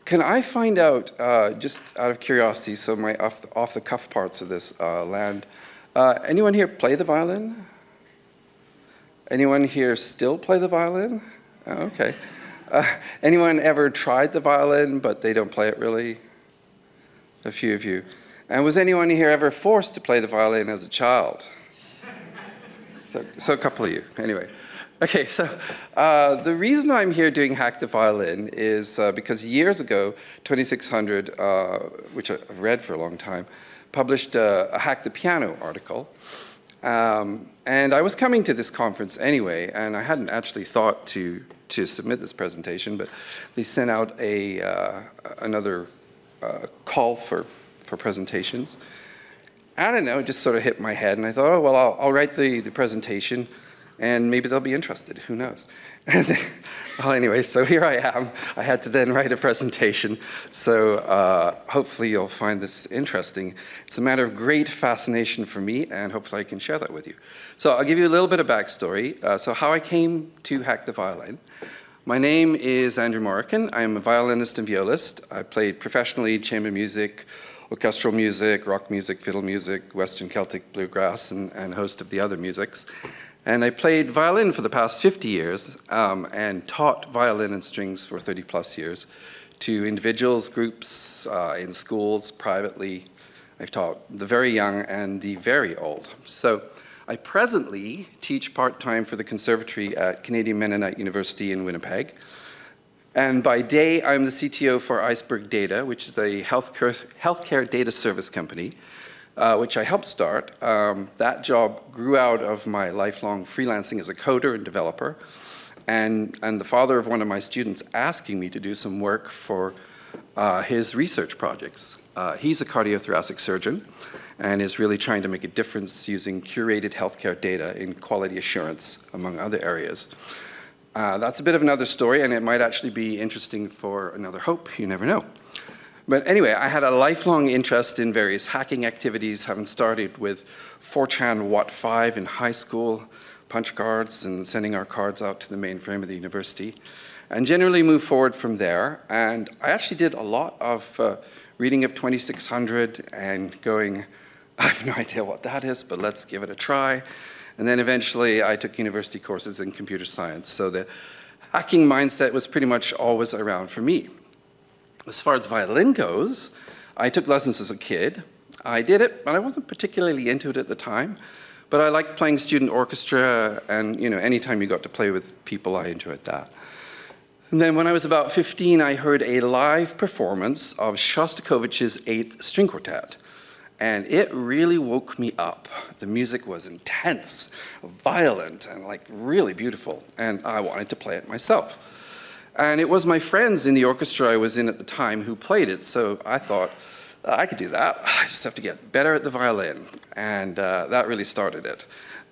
Can I find out, just out of curiosity, so my off-the-cuff parts of this land, anyone here play the violin? Anyone here still play the violin? Oh, okay. Anyone ever tried the violin, but they don't play it really? A few of you. And was anyone here ever forced to play the violin as a child? So a couple of you, anyway. Okay, so the reason I'm here doing Hack the Violin is because years ago, 2600, which I've read for a long time, published a Hack the Piano article. And I was coming to this conference anyway, and I hadn't actually thought to submit this presentation, but they sent out another call for presentations. I don't know, it just sort of hit my head, and I thought, oh, well, I'll write the presentation, and maybe they'll be interested, who knows. Well, anyway, so here I am. I had to then write a presentation, so hopefully you'll find this interesting. It's a matter of great fascination for me, and hopefully I can share that with you. So I'll give you a little bit of backstory. So how I came to Hack the Violin. My name is Andrew Morrican. I'm a violinist and violist. I played professionally chamber music, orchestral music, rock music, fiddle music, Western Celtic bluegrass, and a host of the other musics. And I played violin for the past 50 years and taught violin and strings for 30 plus years to individuals, groups, in schools, privately. I've taught the very young and the very old. So I presently teach part-time for the conservatory at Canadian Mennonite University in Winnipeg. And by day, I'm the CTO for Iceberg Data, which is a healthcare data service company, which I helped start. That job grew out of my lifelong freelancing as a coder and developer, and the father of one of my students asking me to do some work for his research projects. He's a cardiothoracic surgeon and is really trying to make a difference using curated healthcare data in quality assurance, among other areas. That's a bit of another story, and it might actually be interesting for another hope, you never know. But anyway, I had a lifelong interest in various hacking activities, having started with 4chan Wat5 in high school, punch cards, and sending our cards out to the mainframe of the university, and generally moved forward from there. And I actually did a lot of reading of 2600 and going, I have no idea what that is, but let's give it a try. And then eventually I took university courses in computer science. So the hacking mindset was pretty much always around for me. As far as violin goes, I took lessons as a kid. I did it, but I wasn't particularly into it at the time. But I liked playing student orchestra, and anytime you got to play with people, I enjoyed that. And then when I was about 15, I heard a live performance of Shostakovich's 8th String Quartet. And it really woke me up. The music was intense, violent, and really beautiful. And I wanted to play it myself. And it was my friends in the orchestra I was in at the time who played it, so I thought, I could do that. I just have to get better at the violin. And that really started it.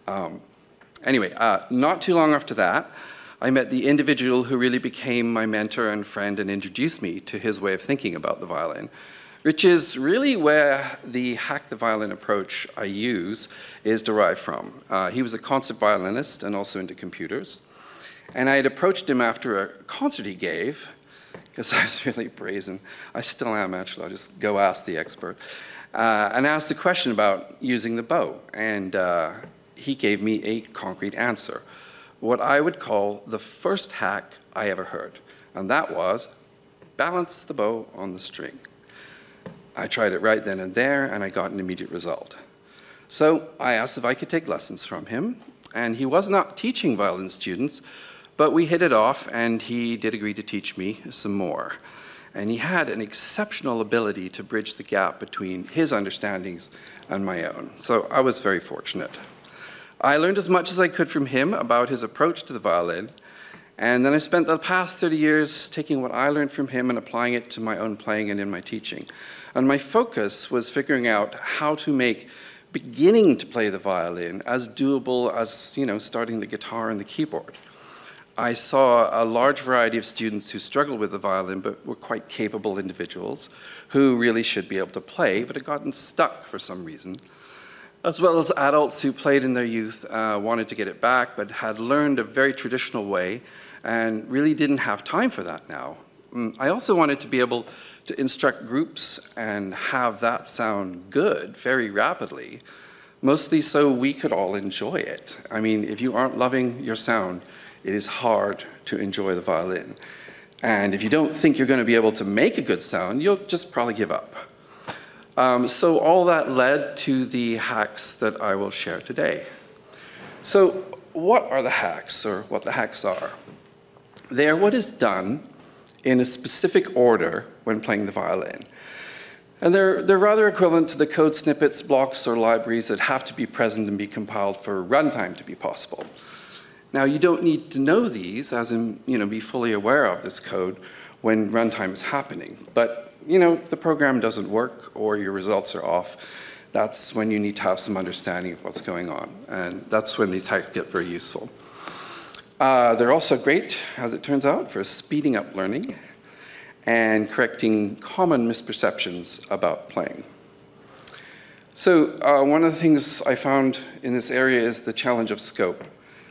Anyway, not too long after that, I met the individual who really became my mentor and friend and introduced me to his way of thinking about the violin, which is really where the Hack the Violin approach I use is derived from. He was a concert violinist and also into computers. And I had approached him after a concert he gave, because I was really brazen. I still am, actually. I'll just go ask the expert. And asked a question about using the bow. And he gave me a concrete answer, what I would call the first hack I ever heard. And that was, balance the bow on the string. I tried it right then and there, and I got an immediate result. So I asked if I could take lessons from him. And he was not teaching violin students, but we hit it off, and he did agree to teach me some more. And he had an exceptional ability to bridge the gap between his understandings and my own. So I was very fortunate. I learned as much as I could from him about his approach to the violin, and then I spent the past 30 years taking what I learned from him and applying it to my own playing and in my teaching. And my focus was figuring out how to make beginning to play the violin as doable as, starting the guitar and the keyboard. I saw a large variety of students who struggled with the violin but were quite capable individuals who really should be able to play but had gotten stuck for some reason, as well as adults who played in their youth, wanted to get it back but had learned a very traditional way and really didn't have time for that now. I also wanted to be able to instruct groups and have that sound good very rapidly, mostly so we could all enjoy it. I mean, if you aren't loving your sound, it is hard to enjoy the violin. And if you don't think you're going to be able to make a good sound, you'll just probably give up. So all that led to the hacks that I will share today. So what are the hacks, or what the hacks are? They are what is done in a specific order when playing the violin. And they're rather equivalent to the code snippets, blocks, or libraries that have to be present and be compiled for runtime to be possible. Now, you don't need to know these, as in, be fully aware of this code when runtime is happening. But, if the program doesn't work or your results are off, that's when you need to have some understanding of what's going on. And that's when these hacks get very useful. They're also great, as it turns out, for speeding up learning and correcting common misperceptions about playing. So one of the things I found in this area is the challenge of scope.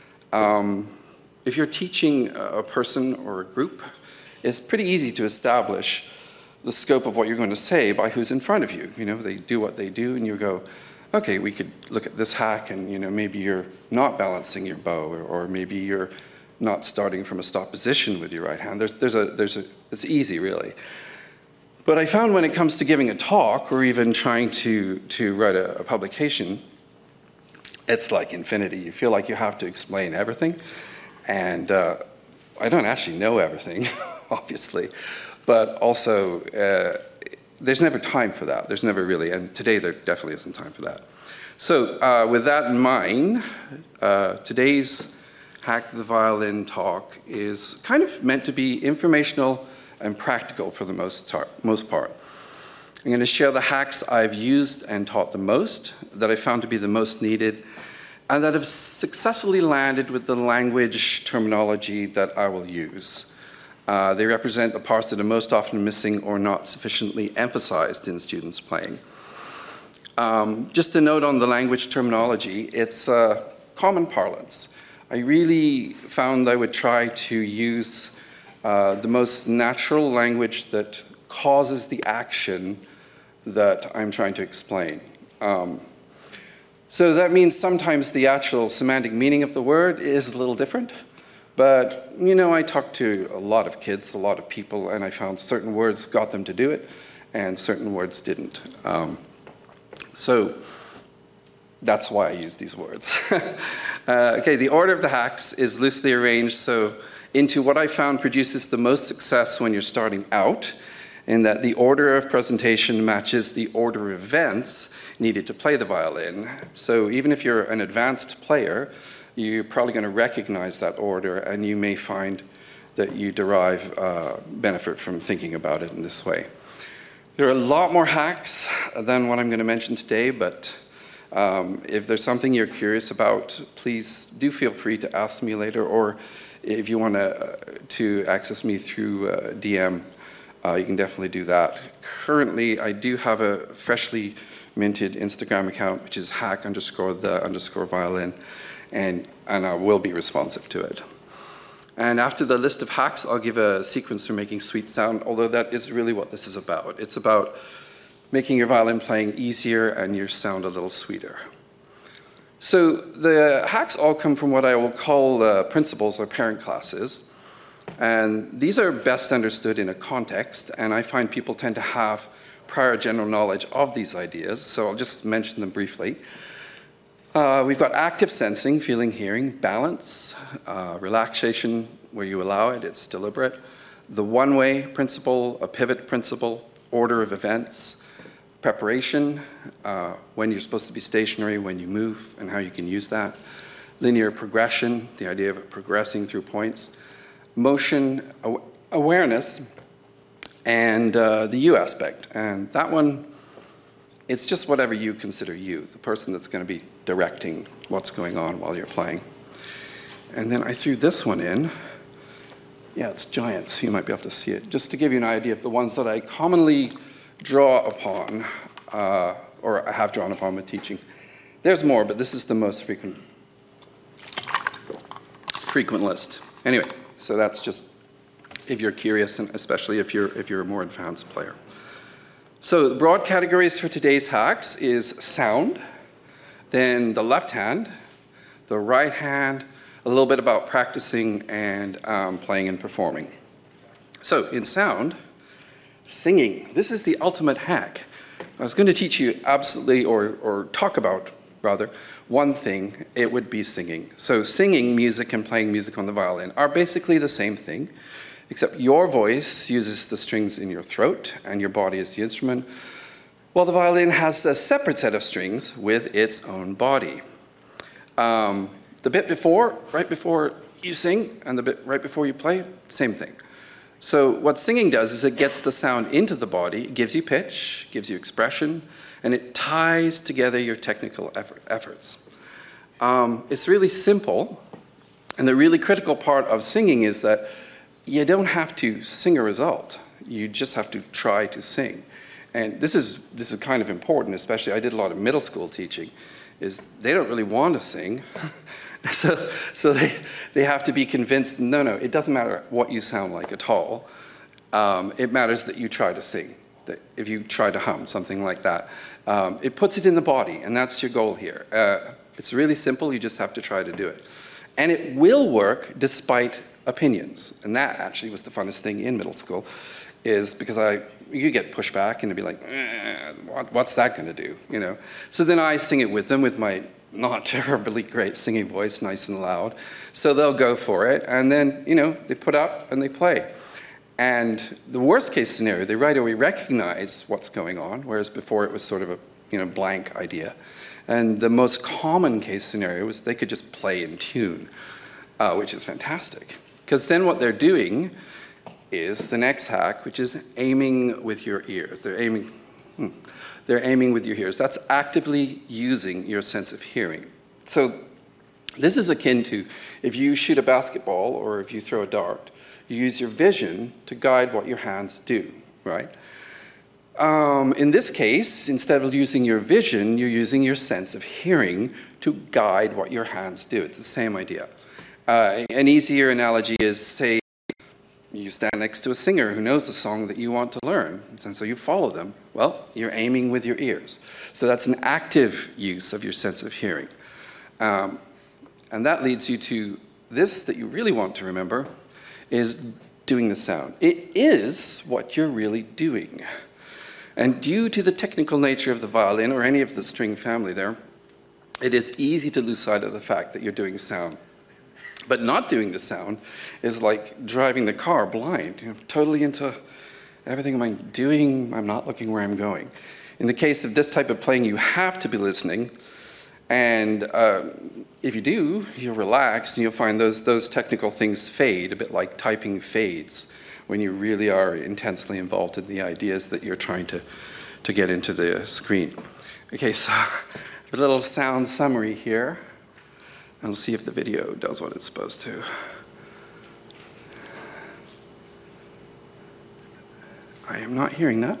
If you're teaching a person or a group, it's pretty easy to establish the scope of what you're going to say by who's in front of you. They do what they do, and you go, okay, we could look at this hack, and maybe you're not balancing your bow, or maybe you're not starting from a stop position with your right hand. It's easy, really. But I found when it comes to giving a talk, or even trying to write a publication, it's like infinity. You feel like you have to explain everything. And I don't actually know everything, obviously. But also, there's never time for that. There's never really, and today there definitely isn't time for that. So with that in mind, today's Hack the Violin talk is kind of meant to be informational and practical for the most part. I'm going to share the hacks I've used and taught the most, that I found to be the most needed, and that have successfully landed with the language terminology that I will use. They represent the parts that are most often missing or not sufficiently emphasized in students playing. Just a note on the language terminology, it's common parlance. I really found I would try to use the most natural language that causes the action that I'm trying to explain. So that means sometimes the actual semantic meaning of the word is a little different. But, I talked to a lot of kids, a lot of people, and I found certain words got them to do it, and certain words didn't. So that's why I use these words. Okay, the order of the hacks is loosely arranged so into what I found produces the most success when you're starting out, in that the order of presentation matches the order of events needed to play the violin. So even if you're an advanced player, you're probably going to recognize that order, and you may find that you derive benefit from thinking about it in this way. There are a lot more hacks than what I'm going to mention today, but if there's something you're curious about, please do feel free to ask me later, or if you want to access me through DM, you can definitely do that. Currently, I do have a freshly minted Instagram account, which is hack_the_violin, and I will be responsive to it. And after the list of hacks, I'll give a sequence for making sweet sound, although that is really what this is about. It's about making your violin playing easier and your sound a little sweeter. So the hacks all come from what I will call principles or parent classes. And these are best understood in a context, and I find people tend to have prior general knowledge of these ideas, so I'll just mention them briefly. We've got active sensing, feeling, hearing, balance, relaxation where you allow it, it's deliberate, the one-way principle, a pivot principle, order of events, preparation, when you're supposed to be stationary, when you move, and how you can use that, linear progression, the idea of progressing through points, motion, awareness, and the you aspect. And that one, it's just whatever you consider you, the person that's going to be directing what's going on while you're playing. And then I threw this one in. Yeah, it's giant, so you might be able to see it. Just to give you an idea of the ones that I commonly draw upon, or I have drawn upon with teaching. There's more, but this is the most frequent list. Anyway, so that's just if you're curious, and especially if you're a more advanced player. So the broad categories for today's hacks is sound, then the left hand, the right hand, a little bit about practicing and playing and performing. So in sound, singing. This is the ultimate hack. I was going to teach you absolutely, or talk about, rather, one thing. It would be singing. So singing music and playing music on the violin are basically the same thing, except your voice uses the strings in your throat and your body is the instrument, while the violin has a separate set of strings with its own body. The bit before, right before you sing, and the bit right before you play, same thing. So what singing does is it gets the sound into the body, it gives you pitch, gives you expression, and it ties together your technical efforts. It's really simple, and the really critical part of singing is that you don't have to sing a result. You just have to try to sing. And this is kind of important, especially I did a lot of middle school teaching, is they don't really want to sing. So they have to be convinced, no, it doesn't matter what you sound like at all. It matters that you try to sing, that if you try to hum, something like that. It puts it in the body, and that's your goal here. It's really simple, you just have to try to do it. And it will work despite opinions. And that actually was the funnest thing in middle school, is because you get pushback and it'd be like, what's that going to do? You know. So then I sing it with them with my not terribly great singing voice, nice and loud. So they'll go for it, and then, they put up and they play. And the worst case scenario, they right away recognize what's going on, whereas before it was sort of a blank idea. And the most common case scenario was they could just play in tune, which is fantastic. Because then what they're doing is the next hack, which is aiming with your ears. They're aiming with your ears. That's actively using your sense of hearing. So this is akin to if you shoot a basketball or if you throw a dart, you use your vision to guide what your hands do, right? In this case, instead of using your vision, you're using your sense of hearing to guide what your hands do. It's the same idea. An easier analogy is, say, you stand next to a singer who knows a song that you want to learn, and so you follow them. Well, you're aiming with your ears. So that's an active use of your sense of hearing. And that leads you to this that you really want to remember, is doing the sound. It is what you're really doing. And due to the technical nature of the violin, or any of the string family there, it is easy to lose sight of the fact that you're doing sound. But not doing the sound is like driving the car blind, totally into everything I'm doing, I'm not looking where I'm going. In the case of this type of playing, you have to be listening, and if you do, you'll relax and you'll find those technical things fade, a bit like typing fades when you really are intensely involved in the ideas that you're trying to get into the screen. Okay, so a little sound summary here. And we'll see if the video does what it's supposed to. I am not hearing that.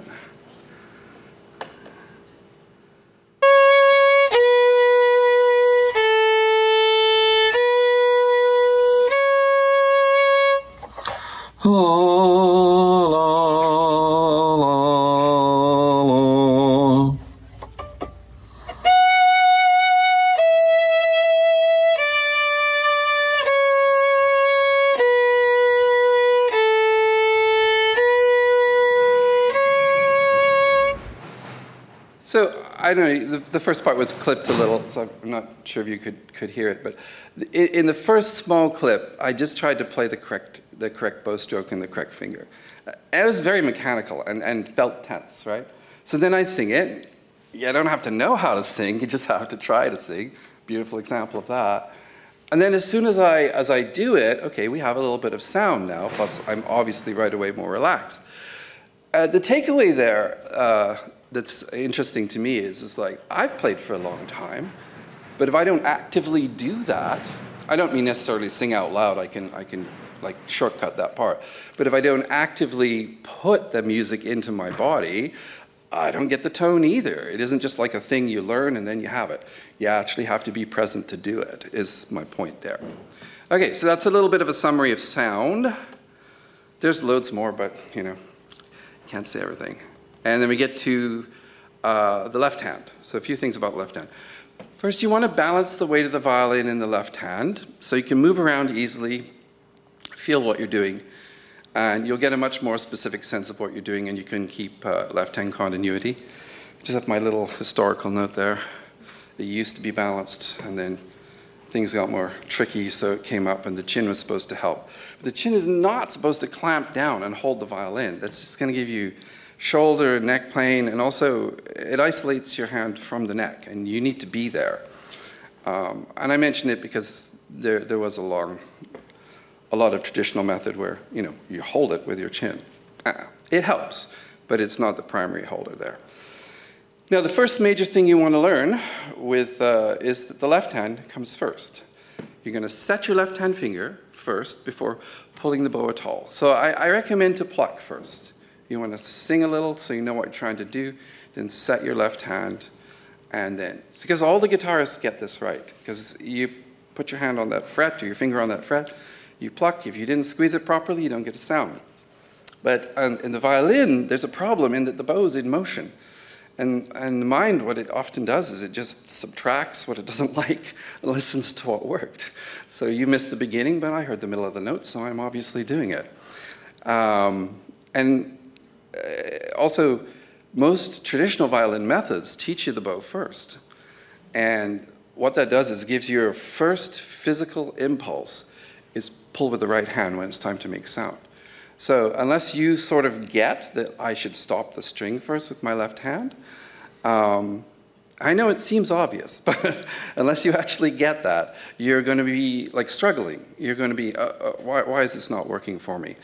So I don't know, the first part was clipped a little, so I'm not sure if you could hear it, but in the first small clip, I just tried to play the correct bow stroke and the correct finger. It was very mechanical and felt tense, right? So then I sing it. You don't have to know how to sing, you just have to try to sing. Beautiful example of that. And then as soon as I do it, okay, we have a little bit of sound now, plus I'm obviously right away more relaxed. The takeaway there, that's interesting to me is like, I've played for a long time, but if I don't actively do that, I don't mean necessarily sing out loud, I can like shortcut that part, but if I don't actively put the music into my body, I don't get the tone either. It isn't just like a thing you learn and then you have it. You actually have to be present to do it, is my point there. Okay, so that's a little bit of a summary of sound. There's loads more, but can't say everything. And then we get to the left hand. So a few things about the left hand. First, you want to balance the weight of the violin in the left hand so you can move around easily, feel what you're doing, and you'll get a much more specific sense of what you're doing, and you can keep left hand continuity. Just have my little historical note there. It used to be balanced, and then things got more tricky, so it came up, and the chin was supposed to help. But the chin is not supposed to clamp down and hold the violin. That's just going to give you shoulder, neck pain, and also it isolates your hand from the neck, and you need to be there. And I mention it because there was a lot of traditional method where you hold it with your chin. It helps, but it's not the primary holder there. Now, the first major thing you want to learn is that the left hand comes first. You're going to set your left hand finger first before pulling the bow at all. So I recommend to pluck first. You want to sing a little so you know what you're trying to do, then set your left hand, and then, it's because all the guitarists get this right, because you put your hand on that fret or your finger on that fret, you pluck. If you didn't squeeze it properly, you don't get a sound. But in the violin, there's a problem in that the bow is in motion. And the mind, what it often does is it just subtracts what it doesn't like and listens to what worked. So you missed the beginning, but I heard the middle of the note, so I'm obviously doing it. Also, most traditional violin methods teach you the bow first. And what that does is gives you your first physical impulse is pull with the right hand when it's time to make sound. So unless you sort of get that I should stop the string first with my left hand, I know it seems obvious, but unless you actually get that, you're going to be like struggling. You're going to be, why is this not working for me?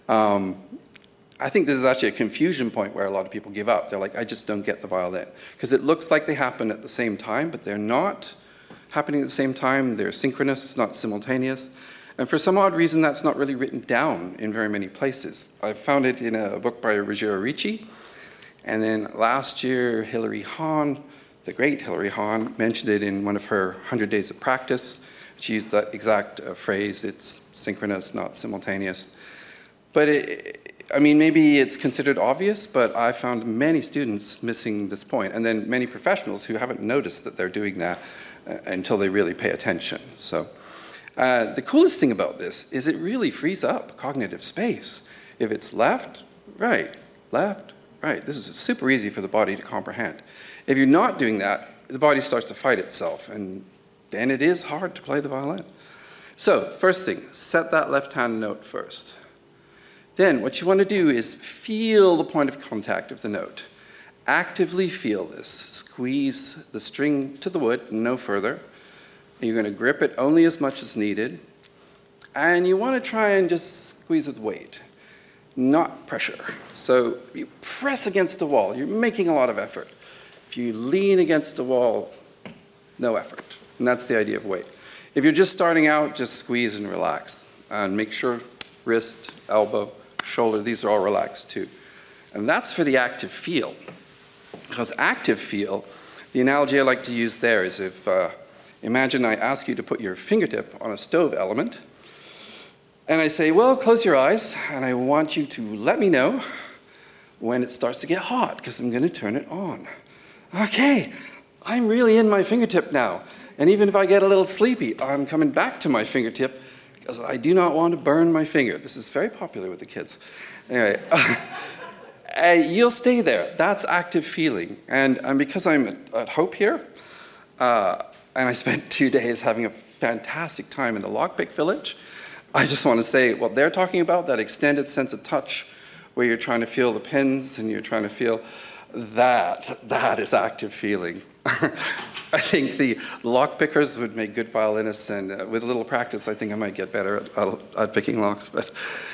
I think this is actually a confusion point where a lot of people give up. They're like, I just don't get the violin. Because it looks like they happen at the same time, but they're not happening at the same time. They're synchronous, not simultaneous. And for some odd reason, that's not really written down in very many places. I found it in a book by Ruggiero Ricci. And then last year, Hilary Hahn, the great Hilary Hahn, mentioned it in one of her 100 Days of Practice. She used that exact phrase, it's synchronous, not simultaneous. But maybe it's considered obvious, but I found many students missing this point, and then many professionals who haven't noticed that they're doing that until they really pay attention. So the coolest thing about this is it really frees up cognitive space. If it's left, right, this is super easy for the body to comprehend. If you're not doing that, the body starts to fight itself, and then it is hard to play the violin. So first thing, set that left hand note first. Then what you want to do is feel the point of contact of the note. Actively feel this. Squeeze the string to the wood, no further. And you're going to grip it only as much as needed. And you want to try and just squeeze with weight, not pressure. So you press against the wall. You're making a lot of effort. If you lean against the wall, no effort. And that's the idea of weight. If you're just starting out, just squeeze and relax. And make sure wrist, elbow, shoulder, these are all relaxed too. And that's for the active feel. Because active feel, the analogy I like to use there is if, imagine I ask you to put your fingertip on a stove element, and I say, well, close your eyes, and I want you to let me know when it starts to get hot, because I'm going to turn it on. Okay, I'm really in my fingertip now. And even if I get a little sleepy, I'm coming back to my fingertip, because I do not want to burn my finger. This is very popular with the kids. Anyway, you'll stay there. That's active feeling. And because I'm at Hope here, and I spent 2 days having a fantastic time in the Lockpick Village, I just want to say what they're talking about, that extended sense of touch, where you're trying to feel the pins and you're trying to feel that is active feeling. I think the lockpickers would make good violinists, and with a little practice, I think I might get better at picking locks, but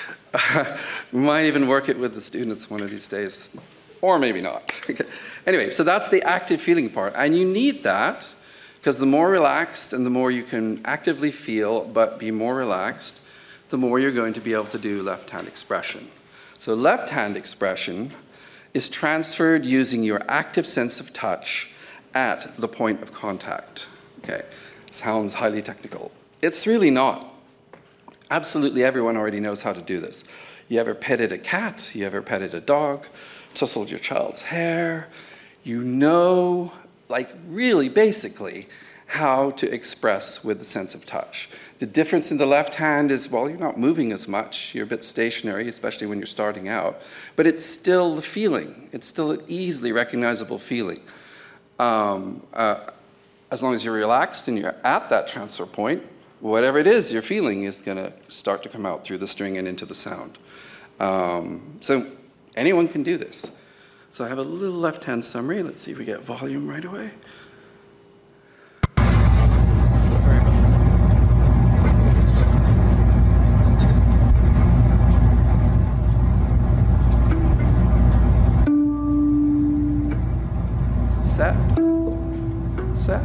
might even work it with the students one of these days, or maybe not. Anyway, so that's the active feeling part, and you need that, because the more relaxed and the more you can actively feel, but be more relaxed, the more you're going to be able to do left-hand expression. So left-hand expression is transferred using your active sense of touch at the point of contact. Okay, sounds highly technical. It's really not. Absolutely everyone already knows how to do this. You ever petted a cat? You ever petted a dog? Tousled your child's hair? You know, like really basically, how to express with the sense of touch. The difference in the left hand is, well, you're not moving as much. You're a bit stationary, especially when you're starting out. But it's still the feeling. It's still an easily recognizable feeling. As long as you're relaxed and you're at that transfer point, whatever it is you're feeling is going to start to come out through the string and into the sound. So anyone can do this. So I have a little left-hand summary. Let's see if we get volume right away. Set. Set.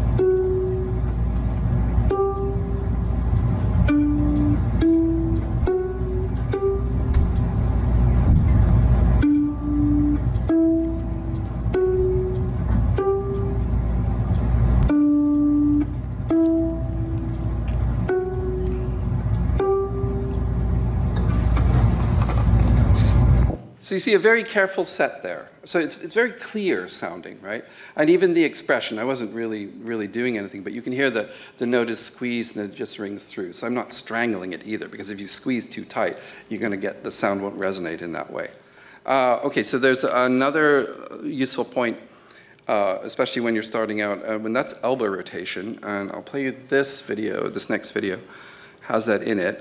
So you see a very careful set there. So it's very clear sounding, right? And even the expression, I wasn't really doing anything, but you can hear the note is squeezed and it just rings through. So I'm not strangling it either, because if you squeeze too tight, you're going to get, the sound won't resonate in that way. Okay, so there's another useful point, especially when you're starting out, when that's elbow rotation, and I'll play you this video, this next video has that in it.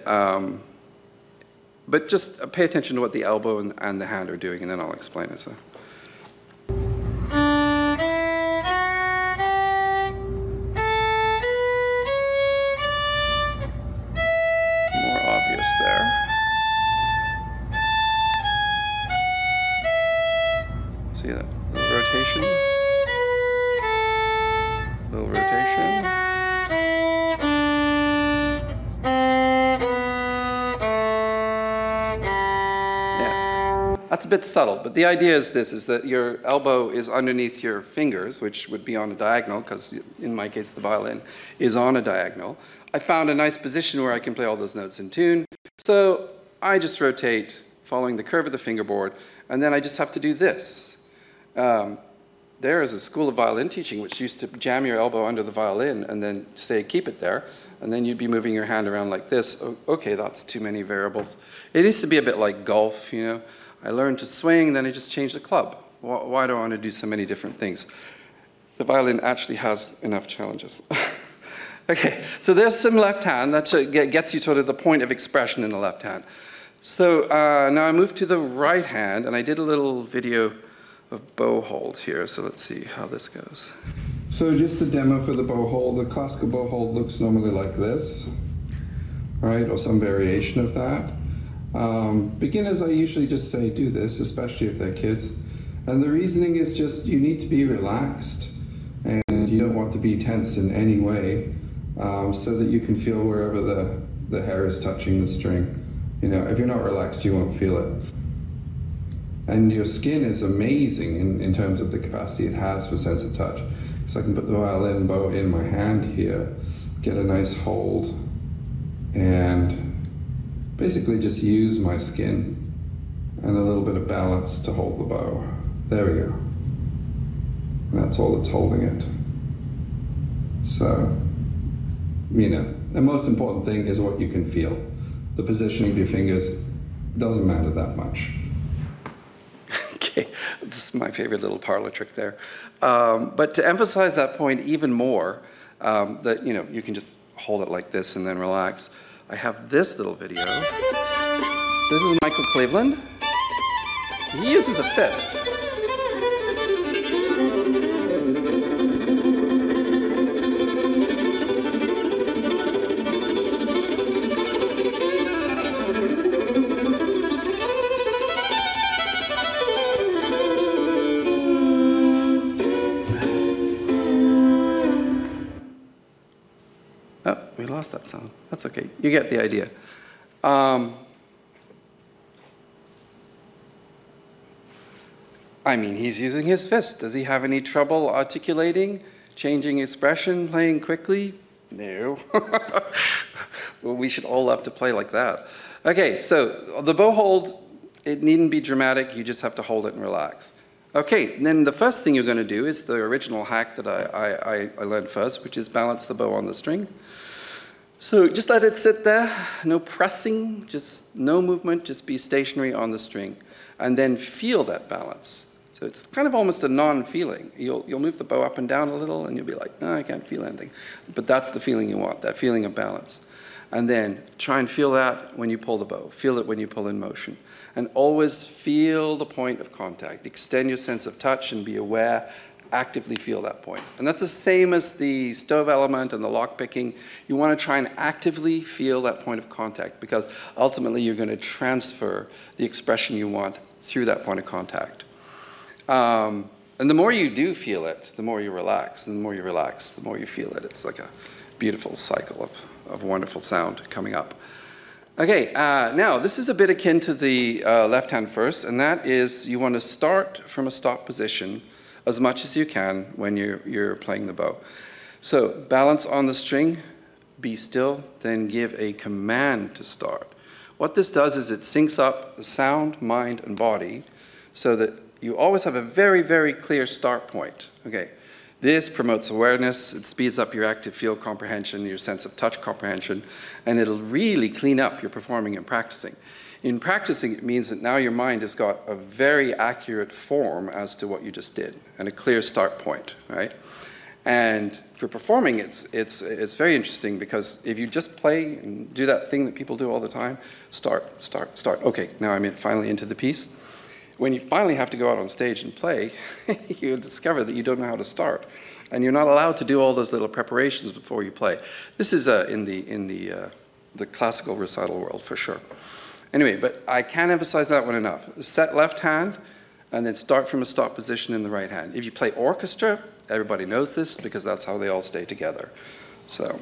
But just pay attention to what the elbow and the hand are doing, and then I'll explain it. So. More obvious there. See that? Little rotation. Little rotation. That's a bit subtle, but the idea is this, is that your elbow is underneath your fingers, which would be on a diagonal, because in my case the violin is on a diagonal. I found a nice position where I can play all those notes in tune, so I just rotate following the curve of the fingerboard, and then I just have to do this. There is a school of violin teaching which used to jam your elbow under the violin and then say keep it there, and then you'd be moving your hand around like this. Okay, that's too many variables. It used to be a bit like golf, you know. I learned to swing, then I just changed the club. Why do I want to do so many different things? The violin actually has enough challenges. Okay, so there's some left hand. That gets you sort of the point of expression in the left hand. So now I move to the right hand, and I did a little video of bow hold here, so let's see how this goes. So just a demo for the bow hold. The classical bow hold looks normally like this, right, or some variation of that. Beginners, I usually just say do this, especially if they're kids. And the reasoning is just you need to be relaxed and you don't want to be tense in any way, so that you can feel wherever the hair is touching the string. You know, if you're not relaxed, you won't feel it. And your skin is amazing in terms of the capacity it has for sense of touch. So I can put the violin bow in my hand here, get a nice hold, and basically just use my skin and a little bit of balance to hold the bow. There we go. And that's all that's holding it. So, you know, the most important thing is what you can feel. The positioning of your fingers doesn't matter that much. Okay, this is my favorite little parlor trick there. But to emphasize that point even more, that, you know, you can just hold it like this and then relax. I have this little video. This is Michael Cleveland. He uses a fist. Oh, we lost that sound. That's okay. You get the idea. I mean, he's using his fist. Does he have any trouble articulating, changing expression, playing quickly? No. Well, we should all love to play like that. Okay, so the bow hold, it needn't be dramatic. You just have to hold it and relax. Okay, then the first thing you're going to do is the original hack that I learned first, which is balance the bow on the string. So just let it sit there, no pressing, just no movement, just be stationary on the string. And then feel that balance. So it's kind of almost a non-feeling. You'll move the bow up and down a little and you'll be like, no, I can't feel anything. But that's the feeling you want, that feeling of balance. And then try and feel that when you pull the bow. Feel it when you pull in motion. And always feel the point of contact. Extend your sense of touch and be aware. Actively feel that point. And that's the same as the stove element and the lock picking. You want to try and actively feel that point of contact because ultimately you're going to transfer the expression you want through that point of contact. And the more you do feel it, the more you relax. And the more you relax, the more you feel it. It's like a beautiful cycle of wonderful sound coming up. Okay, now this is a bit akin to the left hand first, and that is you want to start from a stop position as much as you can when you're playing the bow. So balance on the string, be still, then give a command to start. What this does is it syncs up the sound, mind, and body so that you always have a very, very clear start point. Okay. This promotes awareness, it speeds up your active field comprehension, your sense of touch comprehension, and it'll really clean up your performing and practicing. In practicing, it means that now your mind has got a very accurate form as to what you just did, and a clear start point, right? And for performing, it's very interesting because if you just play and do that thing that people do all the time, start. Okay, now I'm finally into the piece. When you finally have to go out on stage and play, you discover that you don't know how to start. And you're not allowed to do all those little preparations before you play. This is in the classical recital world for sure. Anyway, but I can't emphasize that one enough. Set left hand, and then start from a stop position in the right hand. If you play orchestra, everybody knows this because that's how they all stay together. So,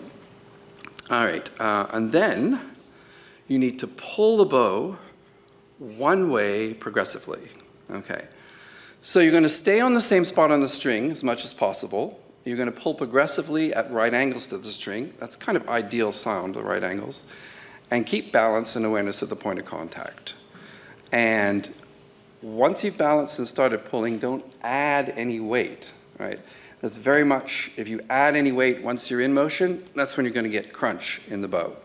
all right. And then you need to pull the bow one way progressively. Okay. So you're going to stay on the same spot on the string as much as possible. You're going to pull progressively at right angles to the string. That's kind of ideal sound, the right angles. And keep balance and awareness at the point of contact. And once you've balanced and started pulling, don't add any weight, right? That's very much, if you add any weight once you're in motion, that's when you're going to get crunch in the bow.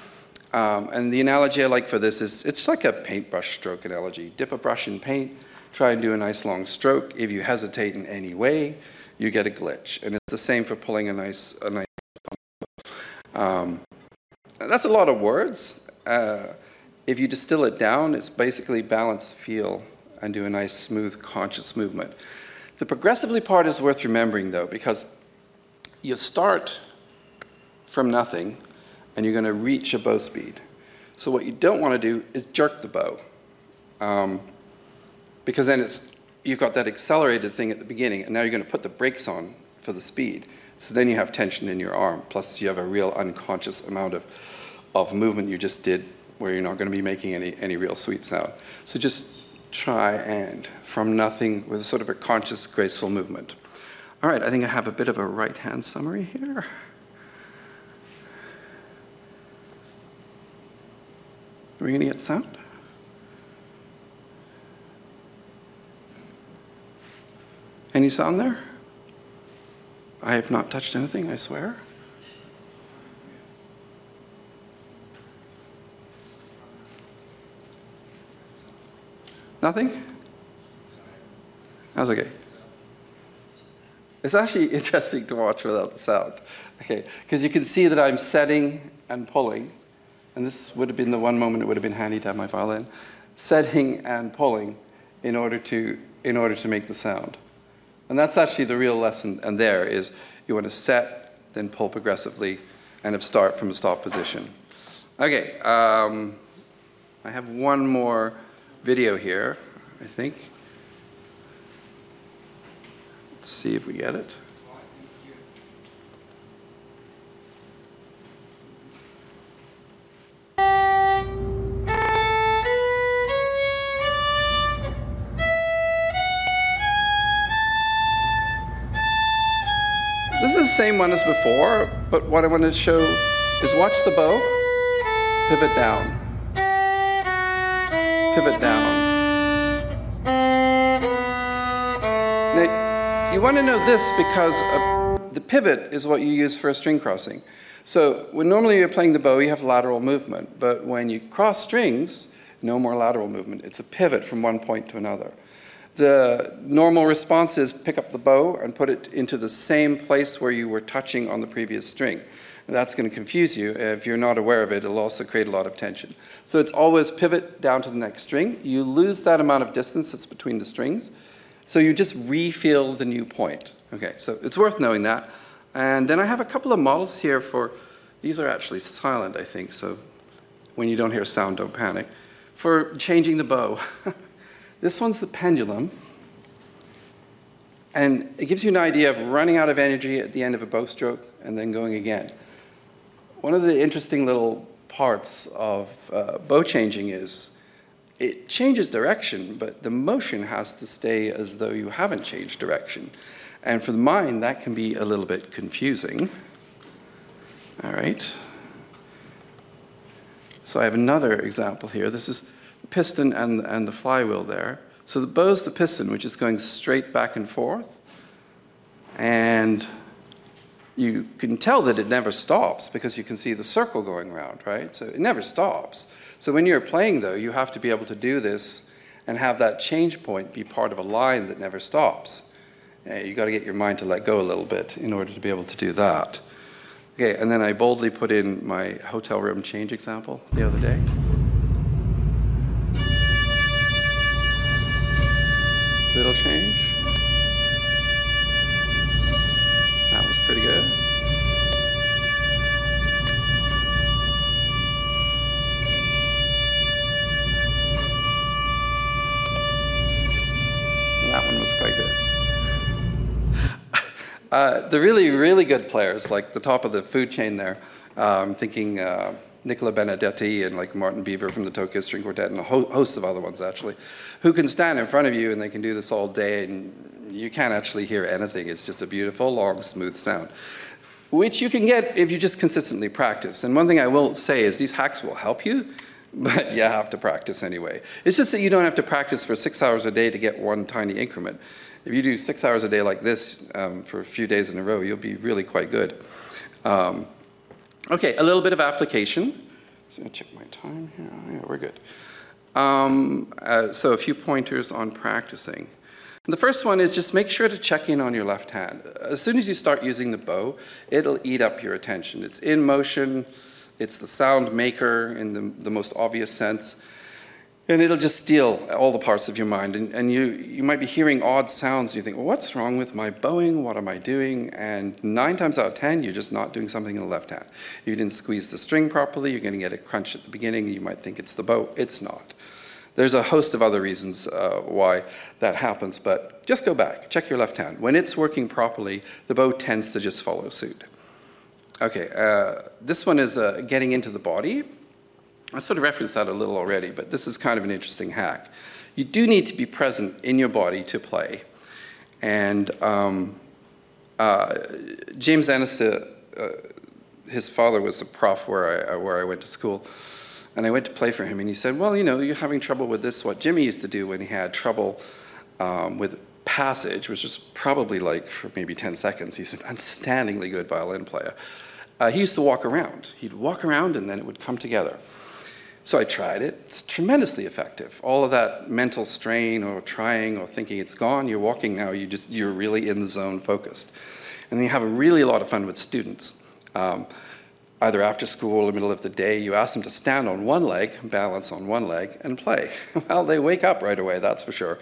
And the analogy I like for this is, it's like a paintbrush stroke analogy. Dip a brush in paint, try and do a nice long stroke. If you hesitate in any way, you get a glitch. And it's the same for pulling a nice that's a lot of words. If you distill it down, it's basically balance, feel, and do a nice, smooth, conscious movement. The progressively part is worth remembering, though, because you start from nothing, and you're going to reach a bow speed. So what you don't want to do is jerk the bow, because then you've got that accelerated thing at the beginning, and now you're going to put the brakes on for the speed. So then you have tension in your arm, plus you have a real unconscious amount of movement you just did where you're not going to be making any real sweet sound. So just try and, from nothing, with sort of a conscious, graceful movement. All right, I think I have a bit of a right-hand summary here. Are we going to get sound? Any sound there? I have not touched anything, I swear. Nothing? That's okay. It's actually interesting to watch without the sound. Okay, because you can see that I'm setting and pulling, and this would have been the one moment it would have been handy to have my violin, setting and pulling in order to make the sound. And that's actually the real lesson, and there is you want to set, then pull progressively, and start from a stop position. Okay, I have one more video here, I think. Let's see if we get it. This is the same one as before, but what I want to show is watch the bow, pivot down. pivot down. Now, you want to know this because the pivot is what you use for a string crossing. So when normally you're playing the bow, you have lateral movement, but when you cross strings, no more lateral movement. It's a pivot from one point to another. The normal response is pick up the bow and put it into the same place where you were touching on the previous string. And that's going to confuse you. If you're not aware of it, it'll also create a lot of tension. So it's always pivot down to the next string. You lose that amount of distance that's between the strings. So you just re-feel the new point. Okay, so it's worth knowing that. And then I have a couple of models here for, these are actually silent, I think, so when you don't hear sound, don't panic, for changing the bow. This one's the pendulum, and it gives you an idea of running out of energy at the end of a bow stroke and then going again. One of the interesting little parts of bow changing is it changes direction, but the motion has to stay as though you haven't changed direction. And for the mind, that can be a little bit confusing. All right. So I have another example here. This is the piston and the flywheel there. So the bow's the piston, which is going straight back and forth. And you can tell that it never stops because you can see the circle going around, right? So it never stops. So when you're playing, though, you have to be able to do this and have that change point be part of a line that never stops. You got to get your mind to let go a little bit in order to be able to do that. Okay, and then I boldly put in my hotel room change example the other day. Little change. That was pretty good. That one was quite good. The really, really good players, like the top of the food chain there, I'm thinking Nicola Benedetti and like Martin Beaver from the Tokyo String Quartet and a host of other ones actually, who can stand in front of you and they can do this all day and you can't actually hear anything. It's just a beautiful, long, smooth sound, which you can get if you just consistently practice. And one thing I will say is these hacks will help you, but you have to practice anyway. It's just that you don't have to practice for 6 hours a day to get one tiny increment. If you do 6 hours a day like this for a few days in a row, you'll be really quite good. Okay, a little bit of application. So I'll check my time here. Yeah, we're good. So a few pointers on practicing. And the first one is just make sure to check in on your left hand. As soon as you start using the bow, it'll eat up your attention. It's in motion. It's the sound maker in the most obvious sense. And it'll just steal all the parts of your mind. And you might be hearing odd sounds. And you think, well, what's wrong with my bowing? What am I doing? And 9 times out of 10, you're just not doing something in the left hand. You didn't squeeze the string properly. You're going to get a crunch at the beginning. You might think it's the bow. It's not. There's a host of other reasons why that happens. But just go back. Check your left hand. When it's working properly, the bow tends to just follow suit. Okay, this one is getting into the body. I sort of referenced that a little already, but this is kind of an interesting hack. You do need to be present in your body to play. And James Ennis, his father was a prof where I went to school, and I went to play for him, and he said, well, you know, you're having trouble with this, what Jimmy used to do when he had trouble with passage, which was probably like for maybe 10 seconds. He's an outstandingly good violin player. He used to walk around. He'd walk around, and then it would come together. So I tried it. It's tremendously effective. All of that mental strain or trying or thinking it's gone, you're walking now, you're really in the zone focused. And then you have a really lot of fun with students. Either after school or middle of the day, you ask them to stand on one leg, balance on one leg, and play. Well, they wake up right away, that's for sure.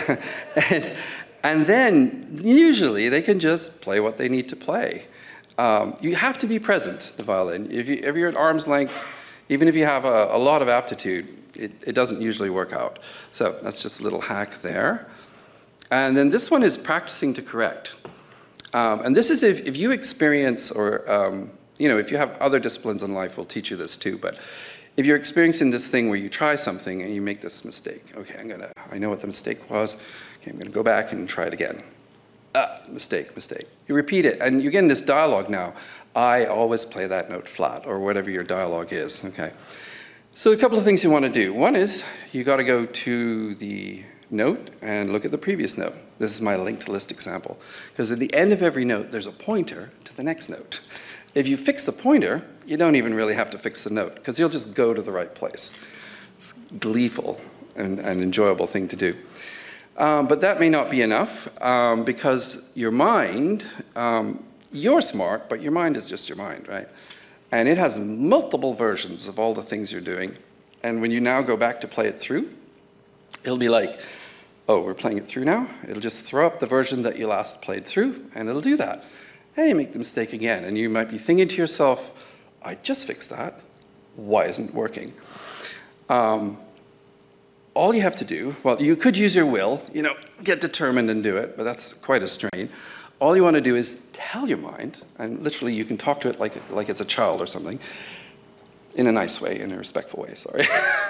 and then usually they can just play what they need to play. You have to be present, the violin. If you're at arm's length, even if you have a lot of aptitude, it doesn't usually work out. So that's just a little hack there. And then this one is practicing to correct. And this is if you experience or, if you have other disciplines in life, we'll teach you this too. But if you're experiencing this thing where you try something and you make this mistake, okay, I know what the mistake was. Okay, I'm going to go back and try it again. Mistake. You repeat it, and you get in this dialogue now. I always play that note flat, or whatever your dialogue is, okay? So a couple of things you want to do. One is you got to go to the note and look at the previous note. This is my linked list example. Because at the end of every note, there's a pointer to the next note. If you fix the pointer, you don't even really have to fix the note, because you'll just go to the right place. It's a gleeful and enjoyable thing to do. But that may not be enough, because your mind, you're smart, but your mind is just your mind, right? And it has multiple versions of all the things you're doing. And when you now go back to play it through, it'll be like, oh, we're playing it through now? It'll just throw up the version that you last played through, and it'll do that. And you make the mistake again, and you might be thinking to yourself, I just fixed that. Why isn't it working? All you have to do, well, you could use your will, get determined and do it, but that's quite a strain. All you want to do is tell your mind, and literally you can talk to it like it's a child or something, in a nice way, in a respectful way, sorry.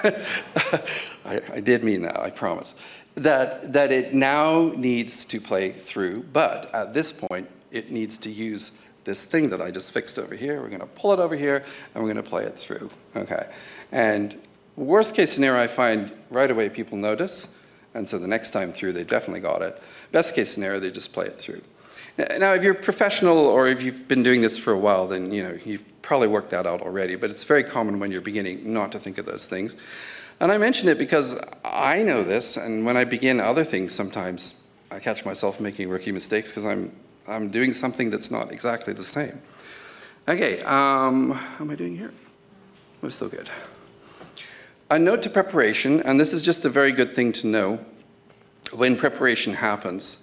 I did mean that, I promise. That it now needs to play through, but at this point, it needs to use this thing that I just fixed over here. We're going to pull it over here, and we're going to play it through, okay? And worst case scenario, I find right away people notice, and so the next time through, they definitely got it. Best case scenario, they just play it through. Now, if you're professional or if you've been doing this for a while, then you've probably worked that out already, but it's very common when you're beginning not to think of those things. And I mention it because I know this, and when I begin other things, sometimes I catch myself making rookie mistakes because I'm doing something that's not exactly the same. Okay, how am I doing here? We're still good. A note to preparation, and this is just a very good thing to know. When preparation happens,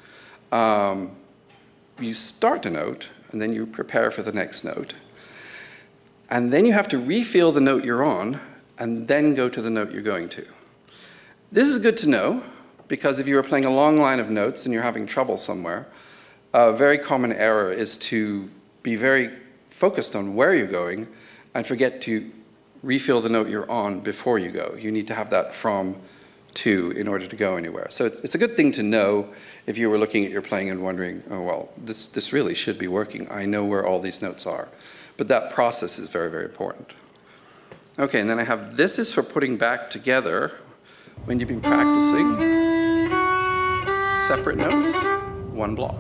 you start a note, and then you prepare for the next note. And then you have to refeel the note you're on, and then go to the note you're going to. This is good to know, because if you are playing a long line of notes and you're having trouble somewhere, a very common error is to be very focused on where you're going and forget to refill the note you're on before you go. You need to have that from to in order to go anywhere. So it's a good thing to know if you were looking at your playing and wondering, oh, well, this really should be working. I know where all these notes are. But that process is very, very important. Okay, and then I have, this is for putting back together when you've been practicing separate notes, one block.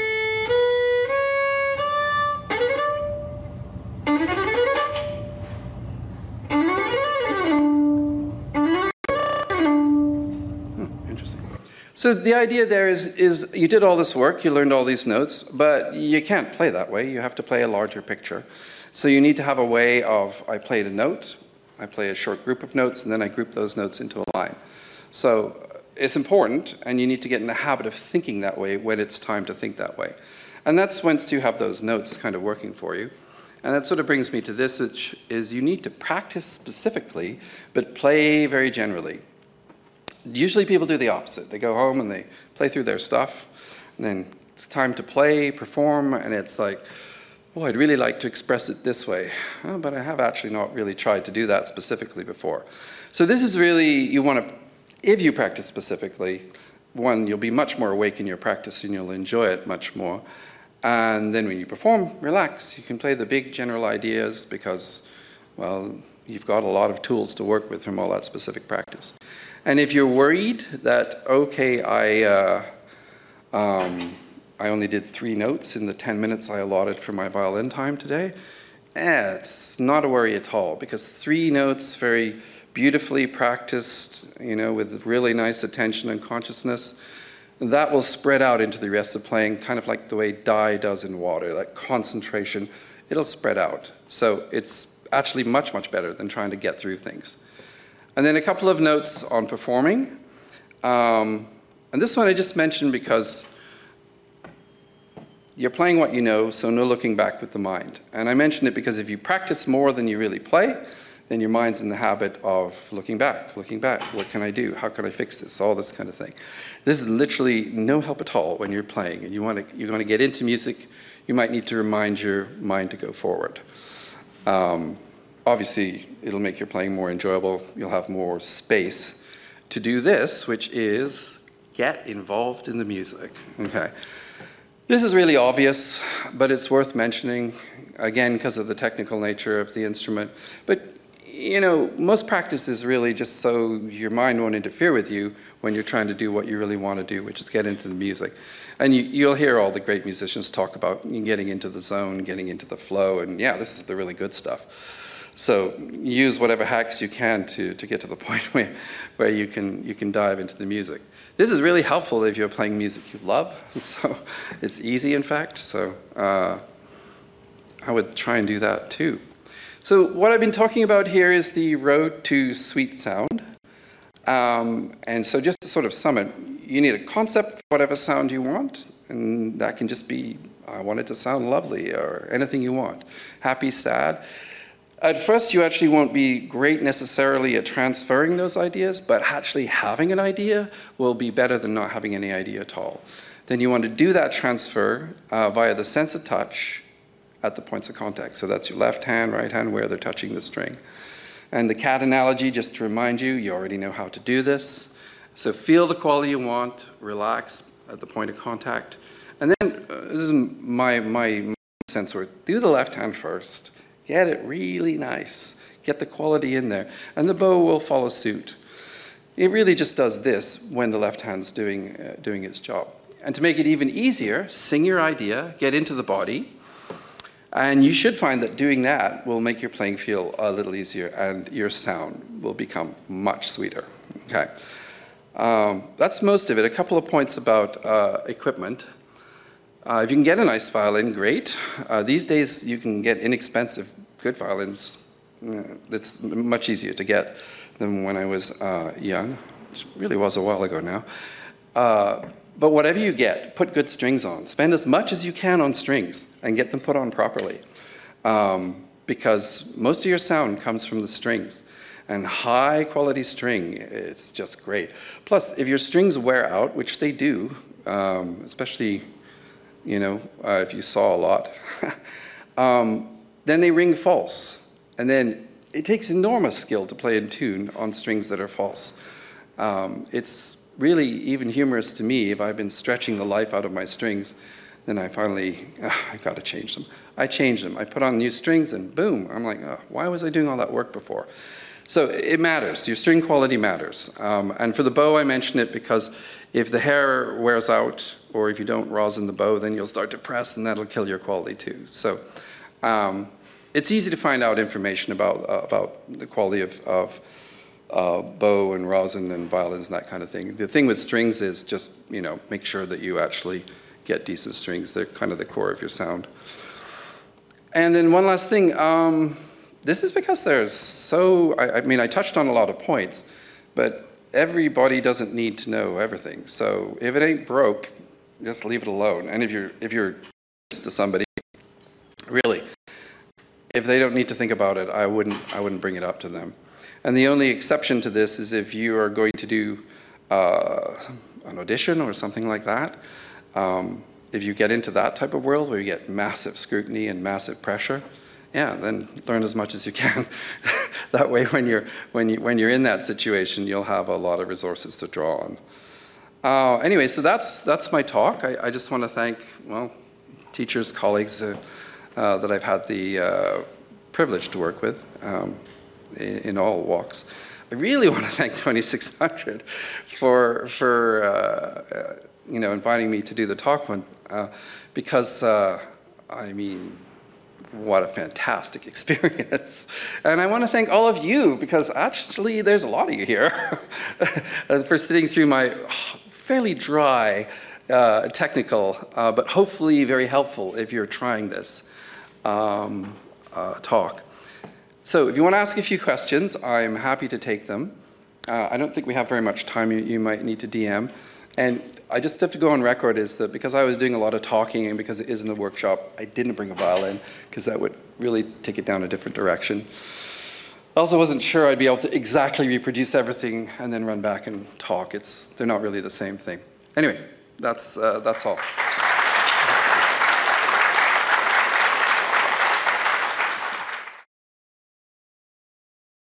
So the idea there is you did all this work, you learned all these notes, but you can't play that way. You have to play a larger picture. So you need to have a way of, I played a note, I play a short group of notes, and then I group those notes into a line. So it's important, and you need to get in the habit of thinking that way when it's time to think that way. And that's once you have those notes kind of working for you. And that sort of brings me to this, which is you need to practice specifically, but play very generally. Usually people do the opposite. They go home and they play through their stuff, and then it's time to play, perform, and it's like, oh, I'd really like to express it this way. Oh, but I have actually not really tried to do that specifically before. So this is really, you want to, if you practice specifically, one, you'll be much more awake in your practice and you'll enjoy it much more. And then when you perform, relax. You can play the big general ideas because, well, you've got a lot of tools to work with from all that specific practice. And if you're worried that, okay, I only did 3 notes in the 10 minutes I allotted for my violin time today, it's not a worry at all, because 3 notes, very beautifully practiced, with really nice attention and consciousness, that will spread out into the rest of playing, kind of like the way dye does in water, that concentration, it'll spread out. So it's actually much, much better than trying to get through things. And then a couple of notes on performing. And this one I just mentioned because you're playing what you know, so no looking back with the mind. And I mention it because if you practice more than you really play, then your mind's in the habit of looking back. What can I do? How can I fix this? All this kind of thing. This is literally no help at all when you're playing. And you're going to get into music, you might need to remind your mind to go forward. Obviously, it'll make your playing more enjoyable. You'll have more space to do this, which is get involved in the music. Okay. This is really obvious, but it's worth mentioning, again, because of the technical nature of the instrument. But most practice is really just so your mind won't interfere with you when you're trying to do what you really want to do, which is get into the music. And you'll hear all the great musicians talk about getting into the zone, getting into the flow, and yeah, this is the really good stuff. So use whatever hacks you can to get to the point where you can dive into the music. This is really helpful if you're playing music you love, so it's easy, in fact, so I would try and do that too. So what I've been talking about here is the road to sweet sound. And so just to sort of sum it, you need a concept for whatever sound you want, and that can just be, I want it to sound lovely, or anything you want. Happy, sad. At first, you actually won't be great necessarily at transferring those ideas, but actually having an idea will be better than not having any idea at all. Then you want to do that transfer via the sense of touch at the points of contact. So that's your left hand, right hand, where they're touching the string. And the cat analogy, just to remind you, you already know how to do this. So feel the quality you want, relax at the point of contact. And then, this is my sense word, do the left hand first. Get it really nice. Get the quality in there. And the bow will follow suit. It really just does this when the left hand's doing its job. And to make it even easier, sing your idea, get into the body. And you should find that doing that will make your playing feel a little easier, and your sound will become much sweeter. Okay. That's most of it. A couple of points about equipment. If you can get a nice violin, great. These days you can get inexpensive, good violins. It's much easier to get than when I was young, which really was a while ago now. But whatever you get, put good strings on. Spend as much as you can on strings and get them put on properly. Because most of your sound comes from the strings. And high quality string is just great. Plus, if your strings wear out, which they do, especially, if you saw a lot, then they ring false. And then it takes enormous skill to play in tune on strings that are false. It's really even humorous to me if I've been stretching the life out of my strings, then I finally, I gotta change them. I change them. I put on new strings and boom, I'm like, why was I doing all that work before? So it matters. Your string quality matters. And for the bow, I mention it because if the hair wears out or if you don't rosin the bow, then you'll start to press and that'll kill your quality too. So it's easy to find out information about the quality of bow and rosin and violins and that kind of thing. The thing with strings is just, make sure that you actually get decent strings. They're kind of the core of your sound. And then one last thing. This is because there's I touched on a lot of points, but everybody doesn't need to know everything. So if it ain't broke, just leave it alone. And if you're to somebody, really, if they don't need to think about it, I wouldn't bring it up to them. And the only exception to this is if you are going to do an audition or something like that. If you get into that type of world where you get massive scrutiny and massive pressure, then learn as much as you can. That way, when you're in that situation, you'll have a lot of resources to draw on. Anyway, so that's my talk. I just want to thank teachers, colleagues that I've had the privilege to work with in all walks. I really want to thank 2600 for inviting me to do the talk one because what a fantastic experience. And I want to thank all of you because actually there's a lot of you here for sitting through my fairly dry technical, but hopefully very helpful if you're trying this talk. So if you want to ask a few questions, I'm happy to take them. I don't think we have very much time. You might need to DM. And I just have to go on record is that because I was doing a lot of talking and because it isn't a workshop, I didn't bring a violin because that would really take it down a different direction. I also wasn't sure I'd be able to exactly reproduce everything and then run back and talk. They're not really the same thing. Anyway, that's all.